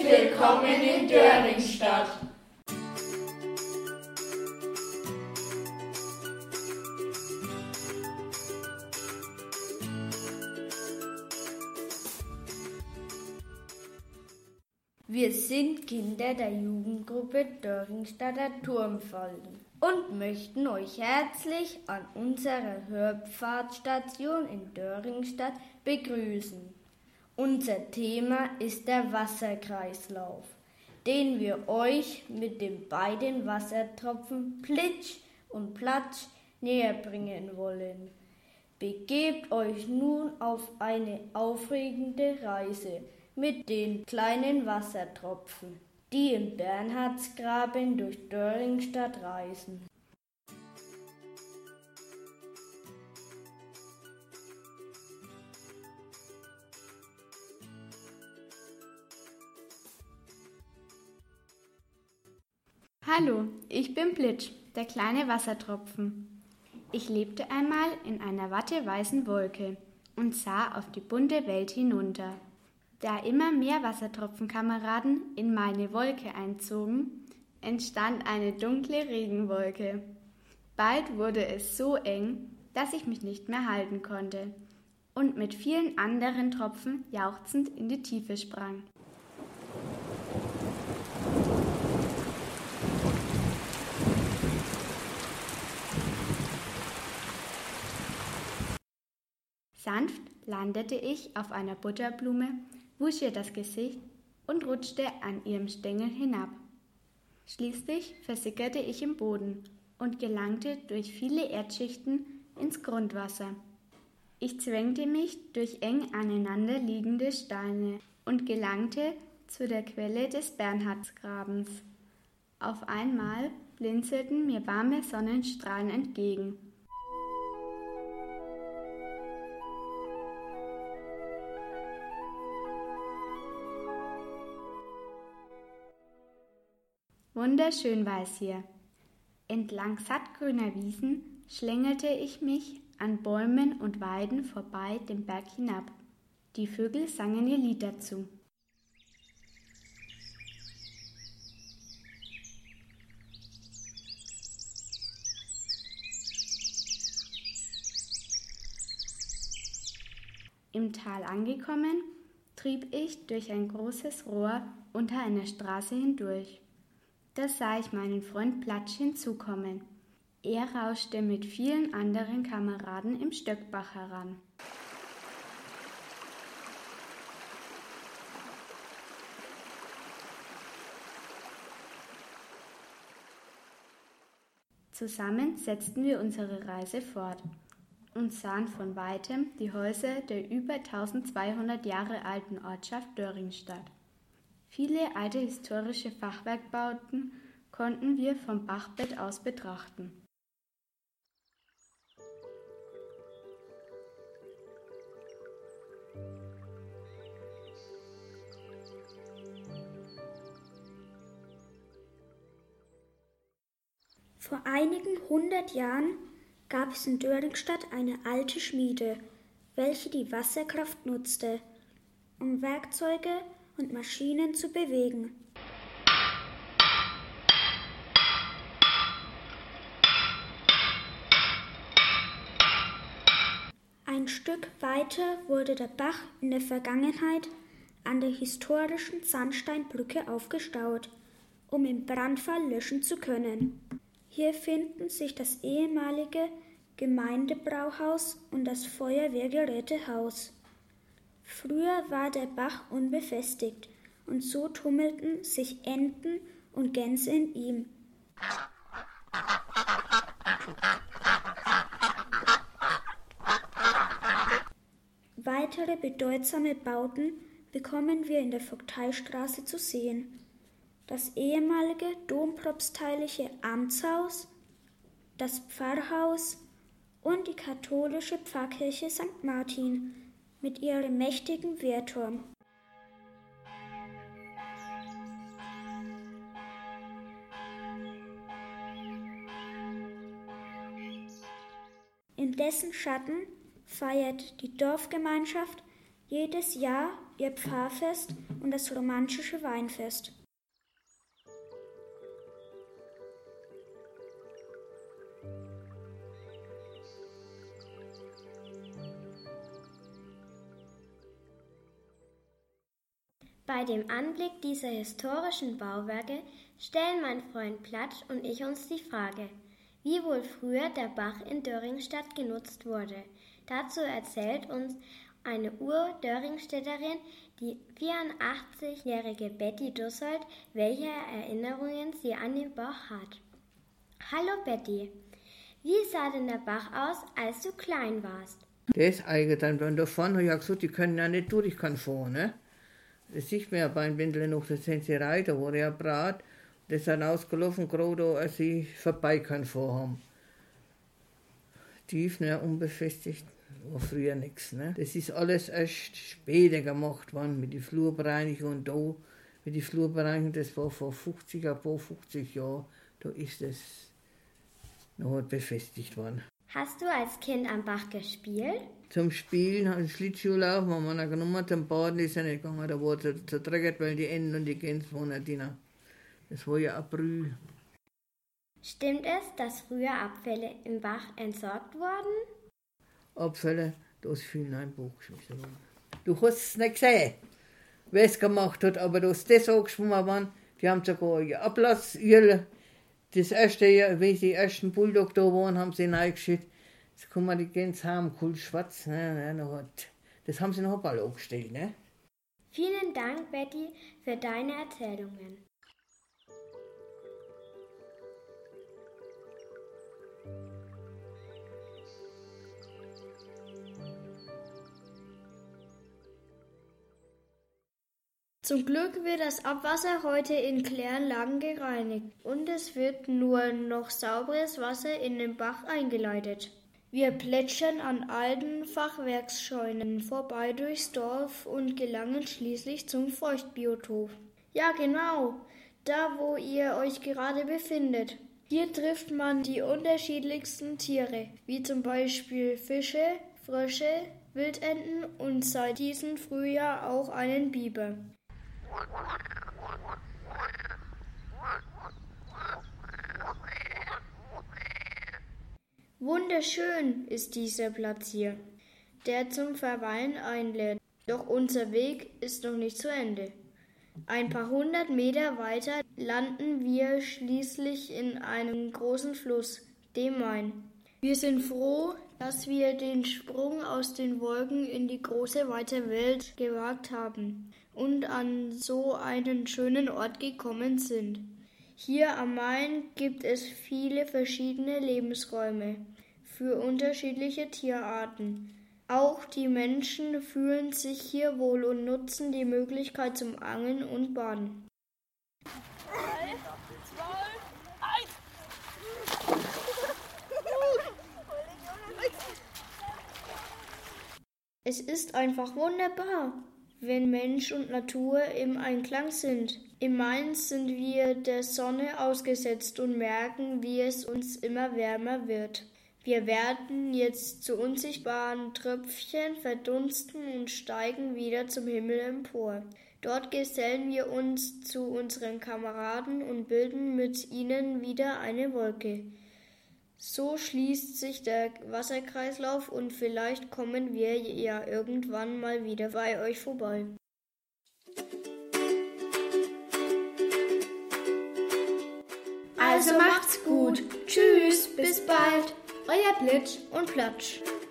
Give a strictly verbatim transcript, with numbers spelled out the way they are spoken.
willkommen in Döringstadt. Wir sind Kinder der Jugendgruppe Döringstadter Turmfalden und möchten euch herzlich an unserer Hörpfadstation in Döringstadt begrüßen. Unser Thema ist der Wasserkreislauf, den wir euch mit den beiden Wassertropfen Plitsch und Platsch näher bringen wollen. Begebt euch nun auf eine aufregende Reise mit den kleinen Wassertropfen, die im Bernhardsgraben durch Döringstadt reisen. Hallo, ich bin Plitsch, der kleine Wassertropfen. Ich lebte einmal in einer watteweißen Wolke und sah auf die bunte Welt hinunter. Da immer mehr Wassertropfenkameraden in meine Wolke einzogen, entstand eine dunkle Regenwolke. Bald wurde es so eng, dass ich mich nicht mehr halten konnte und mit vielen anderen Tropfen jauchzend in die Tiefe sprang. Sanft landete ich auf einer Butterblume, wusch ihr das Gesicht und rutschte an ihrem Stängel hinab. Schließlich versickerte ich im Boden und gelangte durch viele Erdschichten ins Grundwasser. Ich zwängte mich durch eng aneinander liegende Steine und gelangte zu der Quelle des Bernhardsgrabens. Auf einmal blinzelten mir warme Sonnenstrahlen entgegen. Wunderschön war es hier. Entlang sattgrüner Wiesen schlängelte ich mich an Bäumen und Weiden vorbei den Berg hinab. Die Vögel sangen ihr Lied dazu. Im Tal angekommen, trieb ich durch ein großes Rohr unter einer Straße hindurch. Da sah ich meinen Freund Platsch hinzukommen. Er rauschte mit vielen anderen Kameraden im Stöckbach heran. Zusammen setzten wir unsere Reise fort und sahen von weitem die Häuser der über eintausendzweihundert Jahre alten Ortschaft Döringstadt. Viele alte historische Fachwerkbauten konnten wir vom Bachbett aus betrachten. Vor einigen hundert Jahren gab es in Döringstadt eine alte Schmiede, welche die Wasserkraft nutzte, um Werkzeuge und Maschinen zu bewegen. Ein Stück weiter wurde der Bach in der Vergangenheit an der historischen Sandsteinbrücke aufgestaut, um im Brandfall löschen zu können. Hier finden sich das ehemalige Gemeindebrauhaus und das Feuerwehrgerätehaus. Früher war der Bach unbefestigt und so tummelten sich Enten und Gänse in ihm. Weitere bedeutsame Bauten bekommen wir in der Vogteistraße zu sehen. Das ehemalige dompropsteiliche Amtshaus, das Pfarrhaus und die katholische Pfarrkirche Sankt Martin mit ihrem mächtigen Wehrturm. In dessen Schatten feiert die Dorfgemeinschaft jedes Jahr ihr Pfarrfest und das romantische Weinfest. Bei dem Anblick dieser historischen Bauwerke stellen mein Freund Platsch und ich uns die Frage, wie wohl früher der Bach in Döringstadt genutzt wurde. Dazu erzählt uns eine Ur-Döringstädterin, die vierundachtzigjährige Betty Dussold, welche Erinnerungen sie an den Bach hat. Hallo Betty, wie sah denn der Bach aus, als du klein warst? Der ist eingeteilt worden. Da vorne habe ich ja gesagt, die können ja nicht durch, ich kann fahren, ne? Das sieht man ja beim Windel noch, das sind sie Reiter, wo der Brat, das ist dann ausgelaufen, gerade als sie vorbei kann vorhaben. Tief, ne, unbefestigt, war früher nichts, ne. Das ist alles erst später gemacht worden, mit der Flurbereinigung und da, mit der Flurbereinigung, das war vor fünfzig, ein paar fünfzig Jahren, da ist das noch befestigt worden. Hast du als Kind am Bach gespielt? Zum Spielen, einen Schlittschuhlauf, haben wir noch genommen, zum Baden ist er nicht gegangen, da war es zerträgert, weil die Enten und die Gänse waren nicht drin. Das war ja ein Brüh. Stimmt es, dass früher Abfälle im Bach entsorgt wurden? Abfälle, da ist viel in ein Buch geschmissen worden. Du hast es nicht gesehen, wer es gemacht hat, aber da ist das angeschwommen worden, die haben sogar ihr Ablassöl, das erste Jahr, wie die ersten Bulldog da waren, haben sie reingeschüttet. Jetzt kann man die Gänse haben, cool schwarz, ne, ne, das haben sie noch alle angestellt, ne? Vielen Dank, Betty, für deine Erzählungen. Zum Glück wird das Abwasser heute in Kläranlagen gereinigt und es wird nur noch sauberes Wasser in den Bach eingeleitet. Wir plätschern an alten Fachwerksscheunen vorbei durchs Dorf und gelangen schließlich zum Feuchtbiotop. Ja, genau, da wo ihr euch gerade befindet. Hier trifft man die unterschiedlichsten Tiere, wie zum Beispiel Fische, Frösche, Wildenten und seit diesem Frühjahr auch einen Biber. Wunderschön ist dieser Platz hier, der zum Verweilen einlädt. Doch unser Weg ist noch nicht zu Ende. Ein paar hundert Meter weiter landen wir schließlich in einem großen Fluss, dem Main. Wir sind froh, dass wir den Sprung aus den Wolken in die große weite Welt gewagt haben und an so einen schönen Ort gekommen sind. Hier am Main gibt es viele verschiedene Lebensräume für unterschiedliche Tierarten. Auch die Menschen fühlen sich hier wohl und nutzen die Möglichkeit zum Angeln und Baden. drei, zwei, eins. Es ist einfach wunderbar, wenn Mensch und Natur im Einklang sind. Im Main sind wir der Sonne ausgesetzt und merken, wie es uns immer wärmer wird. Wir werden jetzt zu unsichtbaren Tröpfchen verdunsten und steigen wieder zum Himmel empor. Dort gesellen wir uns zu unseren Kameraden und bilden mit ihnen wieder eine Wolke. So schließt sich der Wasserkreislauf und vielleicht kommen wir ja irgendwann mal wieder bei euch vorbei. Also macht's gut. Tschüss, bis bald. Euer Plitsch Und Platsch.